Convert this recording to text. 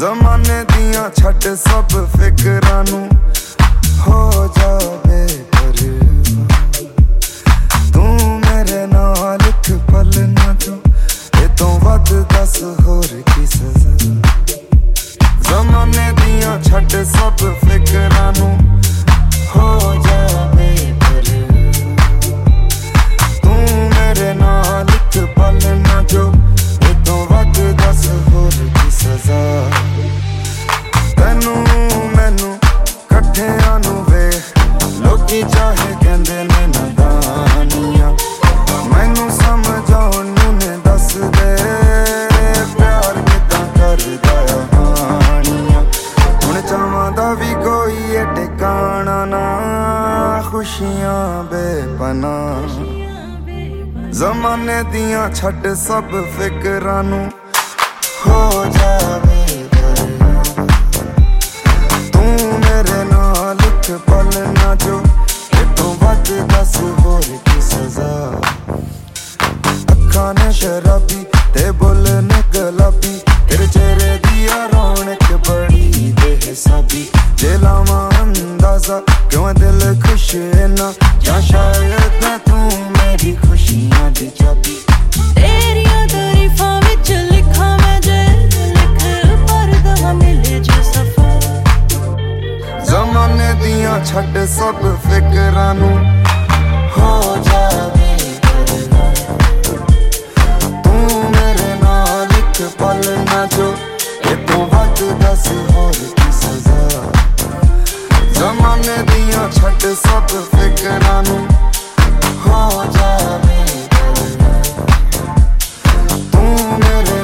ज़माने दियां छड्ड सब फिकरां नू हो जावे परवाह। तू मेरे नाल इक पल ना जो ए तो वध दस होर की सज़ा। ज़माने दियां छड्ड सब फिकरां नू हो जावे परवाह। तू मेरे नाल इक पल ना जो ए तो वध दस होर की सज़ा। तैनू मैनू कट्ठियां नू वेख लोकी चाहे कहंदे ने नादानियां। मैनू समझाउण नू ने दस दे प्यार किदां करदा हानियां। हुण चावां दा वी कोई ए ठिकाना ना खुशियां बेपनाह। ज़माने दियां छड्ड सब फिकरां नू हो जावे परवाह। तू मेरे नाल इक पल ना जो ए तो वध दस होर की सज़ा। अखां ने शराबी ते बुल ने गुलाबी तेरे चेहरे दी रौनक बड़ी बेहिसाबी। जे लावां अंदाज़ा क्यों दिल खुश है ना या शायद ना तू मेरी खुशियां दी चाबी। तेरियां तारीफां विच लिखां मैं जे लिख पर दवा मिले जे सफा। ज़माने दियां छड्ड सब फिकरां नू हो जावे परवाह। तू मेरे नाल इक पल ना जो ए तो वध दस होर की सज़ा। ज़माने दियां छड्ड सब फिकरां नू हो जावे परवाह। तू मेरे